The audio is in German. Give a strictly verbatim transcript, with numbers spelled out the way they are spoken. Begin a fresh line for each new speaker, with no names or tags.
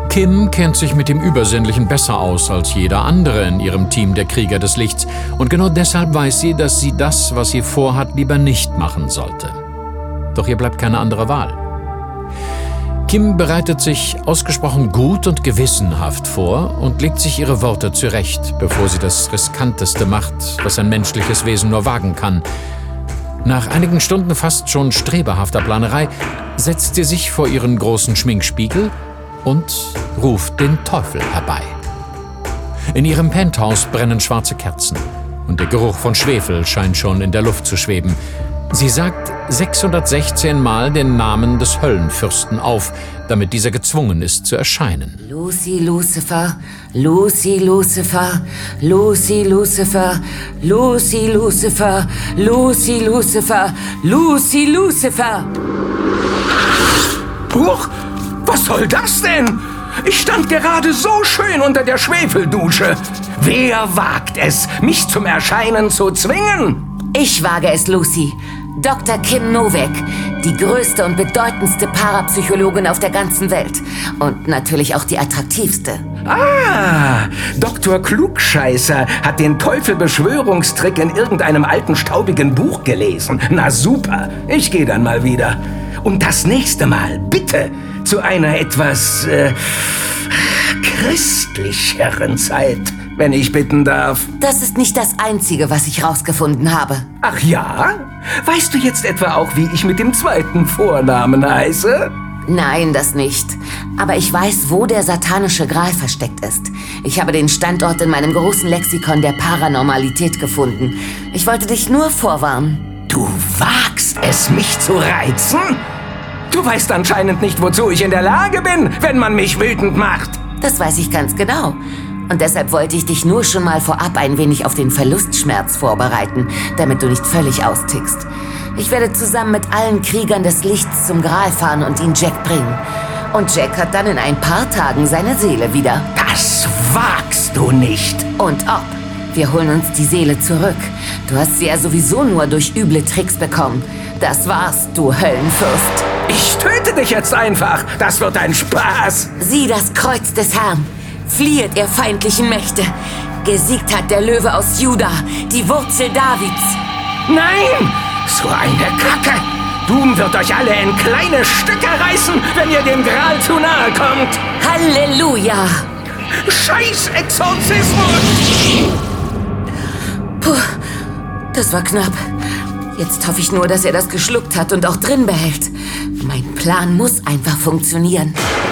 Kim kennt sich mit dem Übersinnlichen besser aus als jeder andere in ihrem Team der Krieger des Lichts. Und genau deshalb weiß sie, dass sie das, was sie vorhat, lieber nicht machen sollte. Doch ihr bleibt keine andere Wahl. Kim bereitet sich ausgesprochen gut und gewissenhaft vor und legt sich ihre Worte zurecht, bevor sie das Riskanteste macht, was ein menschliches Wesen nur wagen kann. Nach einigen Stunden fast schon strebehafter Planerei setzt sie sich vor ihren großen Schminkspiegel und ruft den Teufel herbei. In ihrem Penthouse brennen schwarze Kerzen und der Geruch von Schwefel scheint schon in der Luft zu schweben. Sie sagt sechshundertsechzehn Mal den Namen des Höllenfürsten auf, damit dieser gezwungen ist zu erscheinen.
Lucy Lucifer, Lucy Lucifer, Lucy Lucifer, Lucy Lucifer, Lucy Lucifer, Lucy Lucifer.
Huch, was soll das denn? Ich stand gerade so schön unter der Schwefeldusche. Wer wagt es, mich zum Erscheinen zu zwingen?
Ich wage es, Lucy. Doktor Kim Novak, die größte und bedeutendste Parapsychologin auf der ganzen Welt. Und natürlich auch die attraktivste.
Ah, Doktor Klugscheißer hat den Teufel-Beschwörungstrick in irgendeinem alten, staubigen Buch gelesen. Na super, ich gehe dann mal wieder. Und das nächste Mal, bitte, zu einer etwas äh, christlicheren Zeit, wenn ich bitten darf.
Das ist nicht das Einzige, was ich rausgefunden habe.
Ach ja? Weißt du jetzt etwa auch, wie ich mit dem zweiten Vornamen heiße?
Nein, das nicht. Aber ich weiß, wo der satanische Gral versteckt ist. Ich habe den Standort in meinem großen Lexikon der Paranormalität gefunden. Ich wollte dich nur vorwarnen.
Du wagst es, mich zu reizen? Du weißt anscheinend nicht, wozu ich in der Lage bin, wenn man mich wütend macht.
Das weiß ich ganz genau. Und deshalb wollte ich dich nur schon mal vorab ein wenig auf den Verlustschmerz vorbereiten, damit du nicht völlig austickst. Ich werde zusammen mit allen Kriegern des Lichts zum Gral fahren und ihn Jack bringen. Und Jack hat dann in ein paar Tagen seine Seele wieder.
Das wagst du nicht.
Und ob. Wir holen uns die Seele zurück. Du hast sie ja sowieso nur durch üble Tricks bekommen. Das war's, du Höllenfürst.
Ich töte dich jetzt einfach. Das wird ein Spaß.
Sieh das Kreuz des Herrn. Fliehet, ihr feindlichen Mächte. Gesiegt hat der Löwe aus Juda, die Wurzel Davids.
Nein! So eine Kacke! Doom wird euch alle in kleine Stücke reißen, wenn ihr dem Gral zu nahe kommt.
Halleluja!
Scheiß Exorzismus!
Puh, das war knapp. Jetzt hoffe ich nur, dass er das geschluckt hat und auch drin behält. Mein Plan muss einfach funktionieren.